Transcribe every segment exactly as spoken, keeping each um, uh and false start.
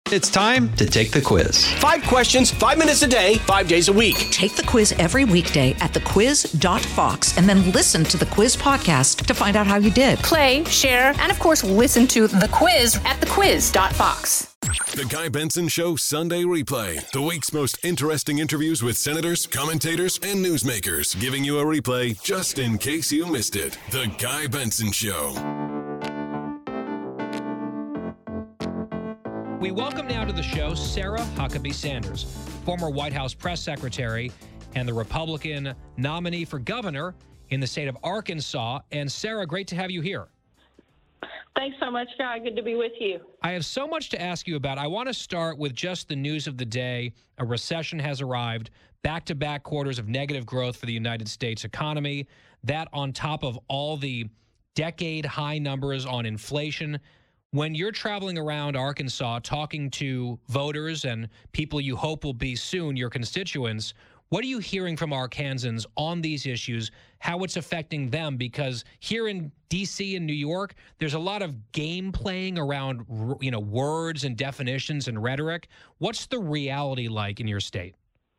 It's time to take the quiz. Five questions, five minutes a day, five days a week. Take the quiz every weekday at the quiz dot fox and then listen to the quiz podcast to find out how you did. Play, share, and of course, listen to the quiz at the quiz dot fox. The Guy Benson Show Sunday Replay. The week's most interesting interviews with senators, commentators, and newsmakers. Giving you a replay just in case you missed it. The Guy Benson Show. We welcome now to the show Sarah Huckabee Sanders, former White House press secretary and the Republican nominee for governor in the state of Arkansas. And Sarah, great to have you here. Thanks so much, Guy. Good to be with you. I have so much to ask you about. I want to start with just the news of the day. A recession has arrived, back-to-back quarters of negative growth for the United States economy. That on top of all the decade-high numbers on inflation. When you're traveling around Arkansas talking to voters and people you hope will be soon your constituents, what are you hearing from Arkansans on these issues, how it's affecting them? Because here in D C and New York, there's a lot of game playing around, you know, words and definitions and rhetoric. What's the reality like in your state?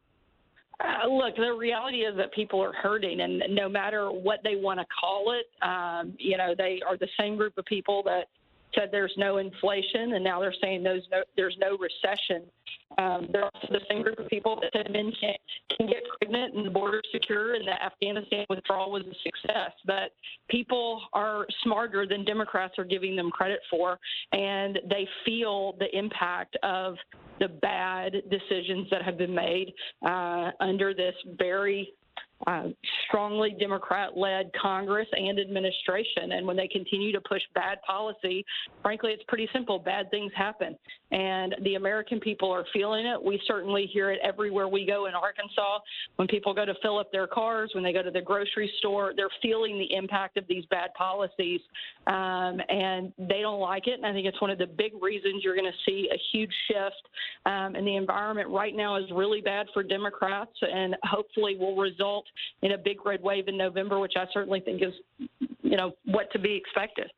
Uh, look, the reality is that people are hurting, and no matter what they want to call it, um, you know, they are the same group of people that said there's no inflation, and now they're saying there's no, there's no recession. Um, they're also the same group of people that said men can, can get pregnant and the border secure and the Afghanistan withdrawal was a success. But people are smarter than Democrats are giving them credit for, and they feel the impact of the bad decisions that have been made uh, under this very Uh, strongly Democrat-led Congress and administration. And when they continue to push bad policy, frankly, it's pretty simple. Bad things happen. And the American people are feeling it. We certainly hear it everywhere we go in Arkansas. When people go to fill up their cars, when they go to the grocery store, they're feeling the impact of these bad policies. Um, and they don't like it. And I think it's one of the big reasons you're going to see a huge shift. Um, and the environment right now is really bad for Democrats and hopefully will result in a big red wave in November, which I certainly think is, you know, what to be expected.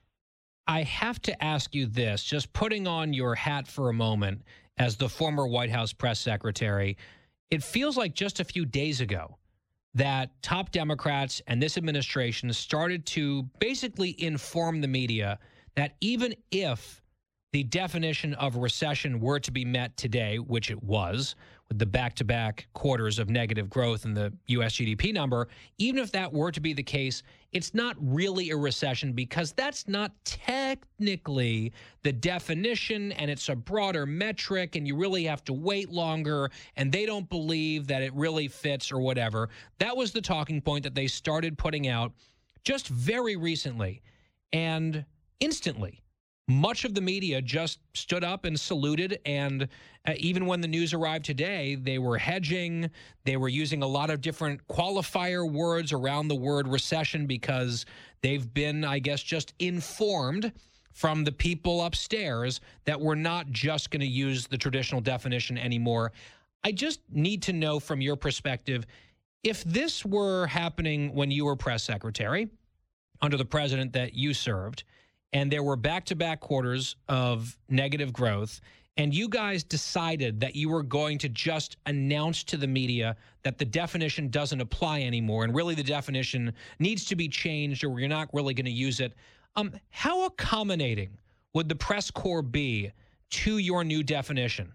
I have to ask you this, just putting on your hat for a moment as the former White House press secretary, it feels like just a few days ago that top Democrats and this administration started to basically inform the media that even if the definition of recession were to be met today, which it was, with the back-to-back quarters of negative growth in the U S G D P number, even if that were to be the case, it's not really a recession because that's not technically the definition, and it's a broader metric, and you really have to wait longer, and they don't believe that it really fits or whatever. That was the talking point that they started putting out just very recently, and instantly much of the media just stood up and saluted, and uh, even when the news arrived today, they were hedging. They were using a lot of different qualifier words around the word recession because they've been, I guess, just informed from the people upstairs that we're not just going to use the traditional definition anymore. I just need to know from your perspective, if this were happening when you were press secretary under the president that you served, and there were back-to-back quarters of negative growth, and you guys decided that you were going to just announce to the media that the definition doesn't apply anymore, and really the definition needs to be changed, or you're not really going to use it, um, how accommodating would the press corps be to your new definition?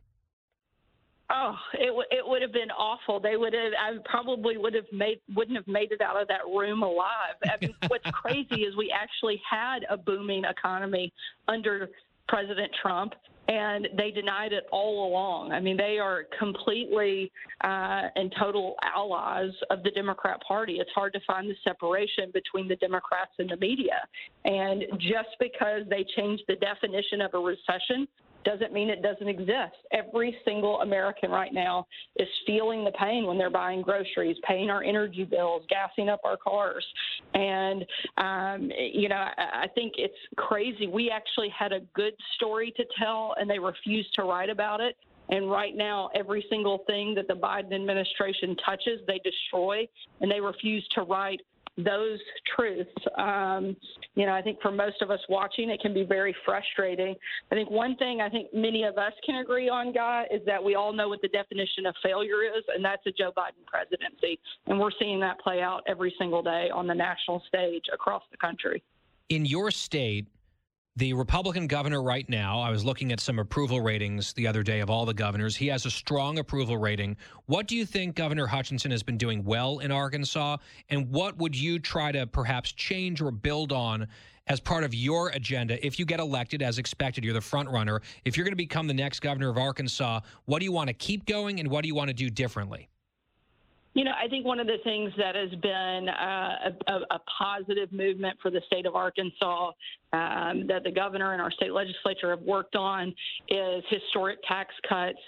Oh, it w- it would have been awful. They would have. I probably would have made wouldn't have made it out of that room alive. I mean, what's crazy is we actually had a booming economy under President Trump, and they denied it all along. I mean, they are completely uh, and total allies of the Democrat Party. It's hard to find the separation between the Democrats and the media. And just because they changed the definition of a recession doesn't mean it doesn't exist. Every single American right now is feeling the pain when they're buying groceries, paying our energy bills, gassing up our cars. And, um, you know, I, I think it's crazy. We actually had a good story to tell, and they refused to write about it. And right now, every single thing that the Biden administration touches, they destroy, and they refuse to write those truths. Um, you know, I think for most of us watching, it can be very frustrating. I think one thing I think many of us can agree on, Guy, is that we all know what the definition of failure is, and that's a Joe Biden presidency. And we're seeing that play out every single day on the national stage across the country. In your state, the Republican governor right now, I was looking at some approval ratings the other day of all the governors. He has a strong approval rating. What do you think Governor Hutchinson has been doing well in Arkansas? And what would you try to perhaps change or build on as part of your agenda if you get elected as expected? You're the front runner. If you're going to become the next governor of Arkansas, what do you want to keep going and what do you want to do differently? You know, I think one of the things that has been uh, a, a positive movement for the state of Arkansas um, that the governor and our state legislature have worked on is historic tax cuts.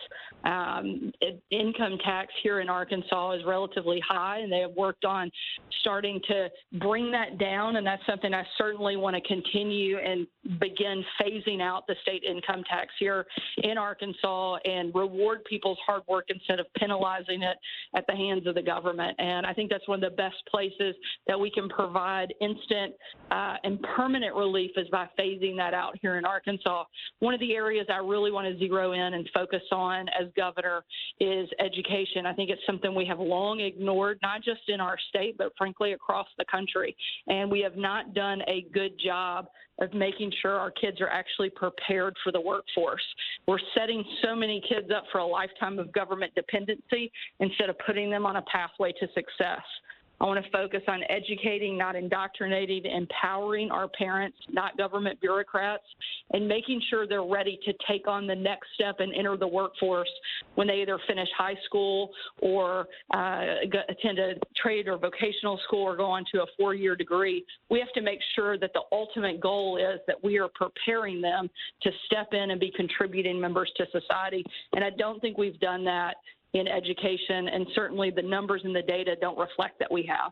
Um, it, income tax here in Arkansas is relatively high, and they have worked on starting to bring that down, and that's something I certainly want to continue and begin phasing out the state income tax here in Arkansas and reward people's hard work instead of penalizing it at the hands of the government. And I think that's one of the best places that we can provide instant uh, and permanent relief is by phasing that out here in Arkansas. One of the areas I really want to zero in and focus on as governor is education. I think it's something we have long ignored, not just in our state, but frankly across the country. And we have not done a good job of making sure our kids are actually prepared for the workforce. We're setting so many kids up for a lifetime of government dependency instead of putting them on a pathway to success. I want to focus on educating, not indoctrinating, empowering our parents, not government bureaucrats, and making sure they're ready to take on the next step and enter the workforce when they either finish high school or uh, attend a trade or vocational school or go on to a four-year degree. We have to make sure that the ultimate goal is that we are preparing them to step in and be contributing members to society. And I don't think we've done that in education, and certainly the numbers and the data don't reflect that we have.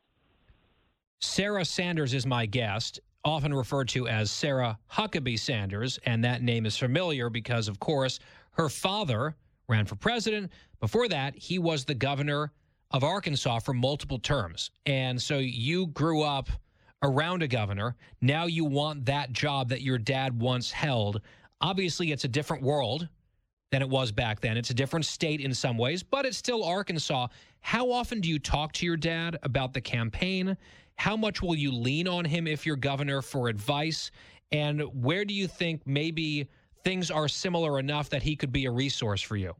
Sarah Sanders is my guest, often referred to as Sarah Huckabee Sanders, and that name is familiar because, of course, her father ran for president. Before that, he was the governor of Arkansas for multiple terms. And so you grew up around a governor. Now you want that job that your dad once held. Obviously, it's a different world than it was back then. It's a different state in some ways, but it's still Arkansas. How often do you talk to your dad about the campaign? How much will you lean on him if you're governor for advice? And where do you think maybe things are similar enough that he could be a resource for you?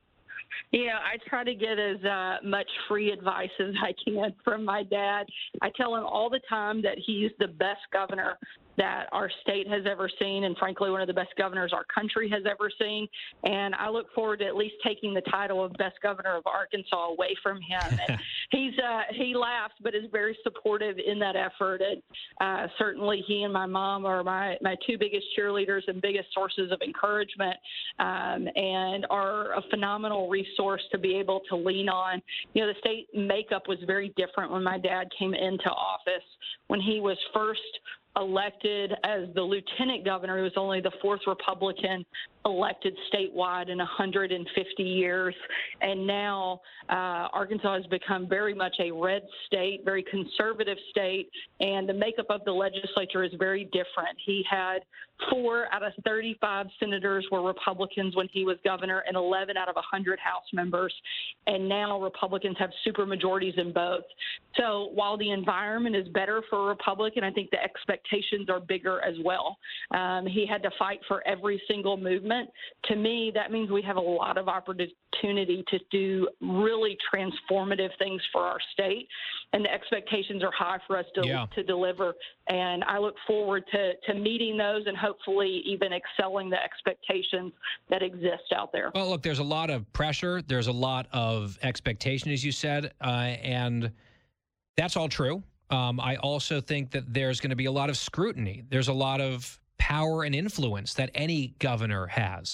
Yeah, I try to get as uh, much free advice as I can from my dad. I tell him all the time that he's the best governor that our state has ever seen, and frankly, one of the best governors our country has ever seen. And I look forward to at least taking the title of best governor of Arkansas away from him. And he's uh, he laughs, but is very supportive in that effort. And uh, certainly, he and my mom are my my two biggest cheerleaders and biggest sources of encouragement, um, and are a phenomenal resource to be able to lean on. You know, the state makeup was very different when my dad came into office. When he was first elected as the lieutenant governor, he was only the fourth Republican elected statewide in one hundred fifty years. And now uh, Arkansas has become very much a red state, very conservative state, and the makeup of the legislature is very different. He had four out of thirty-five senators were Republicans when he was governor, and eleven out of one hundred House members. And now Republicans have supermajorities in both. So while the environment is better for a Republican, I think the expectations are bigger as well. Um, he had to fight for every single movement. To me, that means we have a lot of opportunity to do really transformative things for our state, and the expectations are high for us to, yeah. to deliver. And I look forward to, to meeting those and hopefully even excelling the expectations that exist out there. Well, look, there's a lot of pressure. There's a lot of expectation, as you said, uh, and that's all true. Um, I also think that there's going to be a lot of scrutiny. There's a lot of power and influence that any governor has.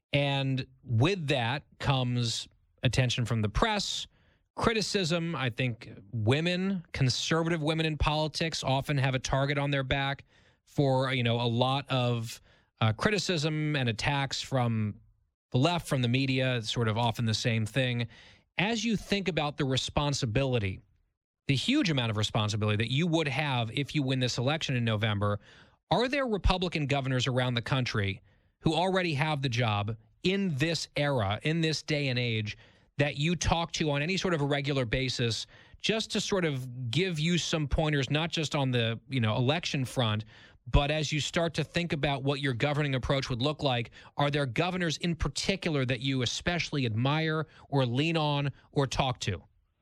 And with that comes attention from the press, criticism. I think women, conservative women in politics, often have a target on their back for, you know, a lot of uh, criticism and attacks from the left, from the media. It's sort of often the same thing. As you think about the responsibility the huge amount of responsibility that you would have if you win this election in November, are there Republican governors around the country who already have the job in this era, in this day and age, that you talk to on any sort of a regular basis, just to sort of give you some pointers, not just on the, you know, election front, but as you start to think about what your governing approach would look like? Are there governors in particular that you especially admire or lean on or talk to?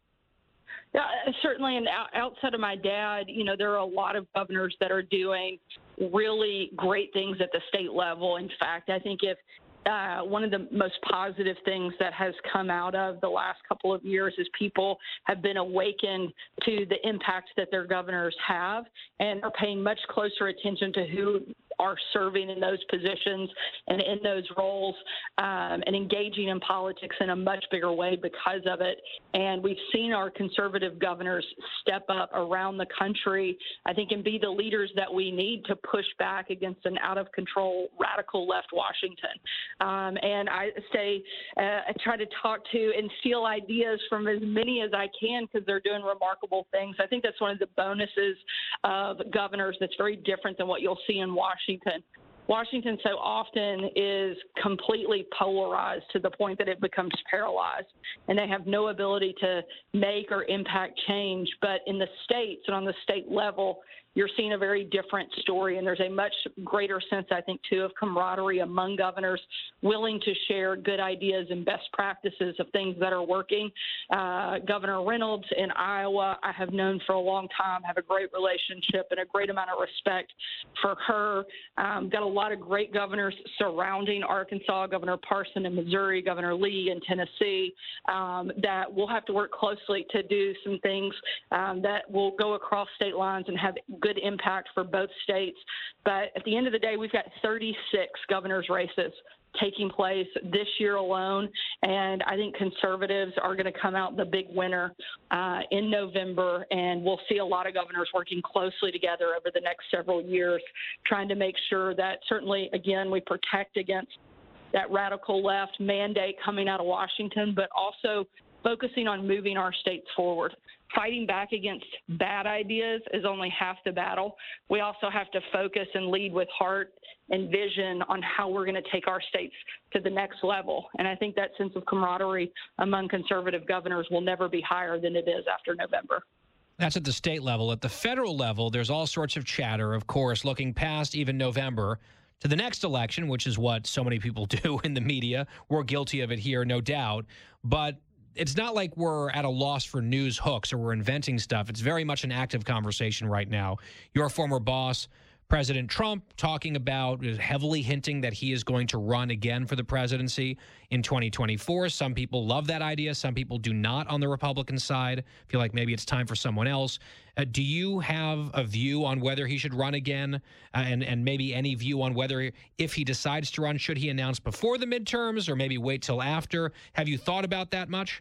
Yeah, certainly. And outside of my dad, you know, there are a lot of governors that are doing really great things at the state level. In fact, I think if Uh, one of the most positive things that has come out of the last couple of years is people have been awakened to the impact that their governors have and are paying much closer attention to who are serving in those positions and in those roles, um, and engaging in politics in a much bigger way because of it. And we've seen our conservative governors step up around the country, I think, and be the leaders that we need to push back against an out-of-control, radical left Washington. Um, and I say, uh, I try to talk to and steal ideas from as many as I can because they're doing remarkable things. I think that's one of the bonuses of governors that's very different than what you'll see in Washington. Washington. Washington so often is completely polarized to the point that it becomes paralyzed, and they have no ability to make or impact change. But in the states and on the state level, you're seeing a very different story, and there's a much greater sense, I think, too, of camaraderie among governors willing to share good ideas and best practices of things that are working. Uh, Governor Reynolds in Iowa, I have known for a long time, have a great relationship and a great amount of respect for her. Um, got a lot of great governors surrounding Arkansas, Governor Parson in Missouri, Governor Lee in Tennessee, um, that we'll have to work closely to do some things um, that will go across state lines and have good impact for both states. But at the end of the day, we've got thirty-six governors' races taking place this year alone, and I think conservatives are going to come out the big winner uh, in November, and we'll see a lot of governors working closely together over the next several years, trying to make sure that certainly, again, we protect against that radical left mandate coming out of Washington, but also focusing on moving our states forward. Fighting back against bad ideas is only half the battle. We also have to focus and lead with heart and vision on how we're going to take our states to the next level. And I think that sense of camaraderie among conservative governors will never be higher than it is after November. That's at the state level. At the federal level, there's all sorts of chatter, of course, looking past even November to the next election, which is what so many people do in the media. We're guilty of it here, no doubt. But it's not like we're at a loss for news hooks or we're inventing stuff. It's very much an active conversation right now. Your former boss, President Trump, talking about, heavily hinting that he is going to run again for the presidency in twenty twenty-four. Some people love that idea. Some people do not on the Republican side. Feel like maybe it's time for someone else. Uh, do you have a view on whether he should run again, uh, and, and maybe any view on whether, if he decides to run, should he announce before the midterms or maybe wait till after? Have you thought about that much?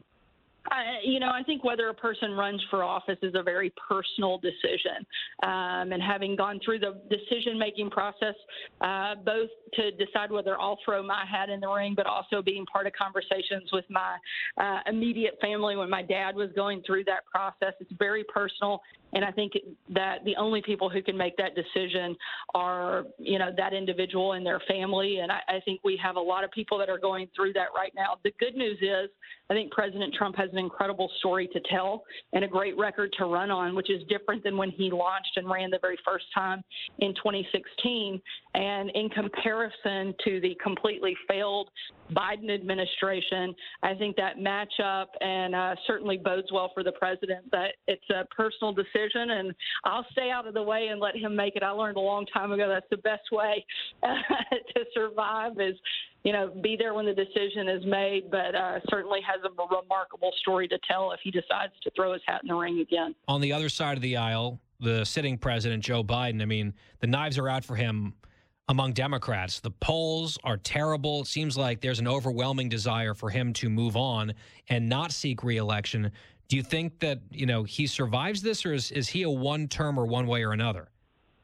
I, you know, I think whether a person runs for office is a very personal decision. Um, and having gone through the decision-making process, uh, both to decide whether I'll throw my hat in the ring, but also being part of conversations with my uh, immediate family when my dad was going through that process, it's very personal. And I think that the only people who can make that decision are, you know, that individual and their family. And I, I think we have a lot of people that are going through that right now. The good news is I think President Trump has an incredible story to tell and a great record to run on, which is different than when he launched and ran the very first time in twenty sixteen. And in comparison to the completely failed Biden administration, I think that matchup and uh, certainly bodes well for the president. That it's a personal decision, and I'll stay out of the way and let him make it. I learned a long time ago that's the best way uh, to survive is, you know, be there when the decision is made, but uh, certainly has a remarkable story to tell if he decides to throw his hat in the ring again. On the other side of the aisle, the sitting president, Joe Biden, I mean, the knives are out for him among Democrats. The polls are terrible. It seems like there's an overwhelming desire for him to move on and not seek re-election. Do you think that, you know, he survives this, or is, is he a one-term or one way or another?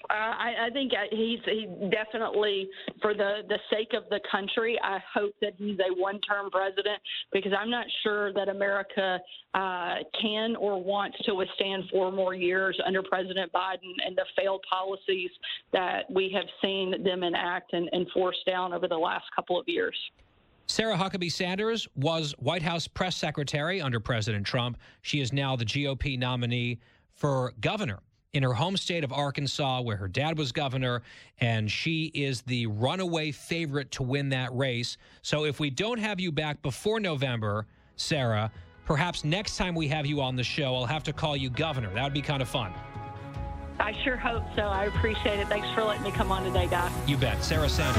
Uh, I, I think he's he definitely, for the, the sake of the country, I hope that he's a one-term president, because I'm not sure that America uh, can or wants to withstand four more years under President Biden and the failed policies that we have seen them enact and, and force down over the last couple of years. Sarah Huckabee Sanders was White House press secretary under President Trump. She is now the G O P nominee for governor in her home state of Arkansas, where her dad was governor, and she is the runaway favorite to win that race. So if we don't have you back before November, Sarah, perhaps next time we have you on the show, I'll have to call you governor. That would be kind of fun. I sure hope so. I appreciate it. Thanks for letting me come on today, Guy. You bet. Sarah Sanders.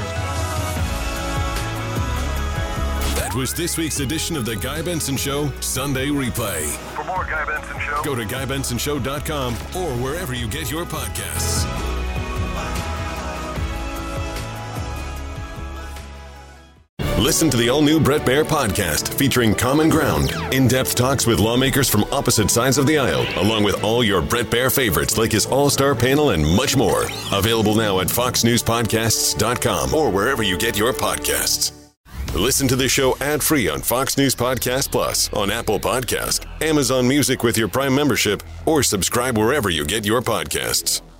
That was this week's edition of the Guy Benson Show Sunday Replay. For more Guy Benson Show, go to guy benson show dot com or wherever you get your podcasts. Listen to the all-new Bret Baier podcast featuring Common Ground, in-depth talks with lawmakers from opposite sides of the aisle, along with all your Bret Baier favorites like his all-star panel and much more. Available now at fox news podcasts dot com or wherever you get your podcasts. Listen to the show ad-free on Fox News Podcast Plus, on Apple Podcast, Amazon Music with your Prime membership, or subscribe wherever you get your podcasts.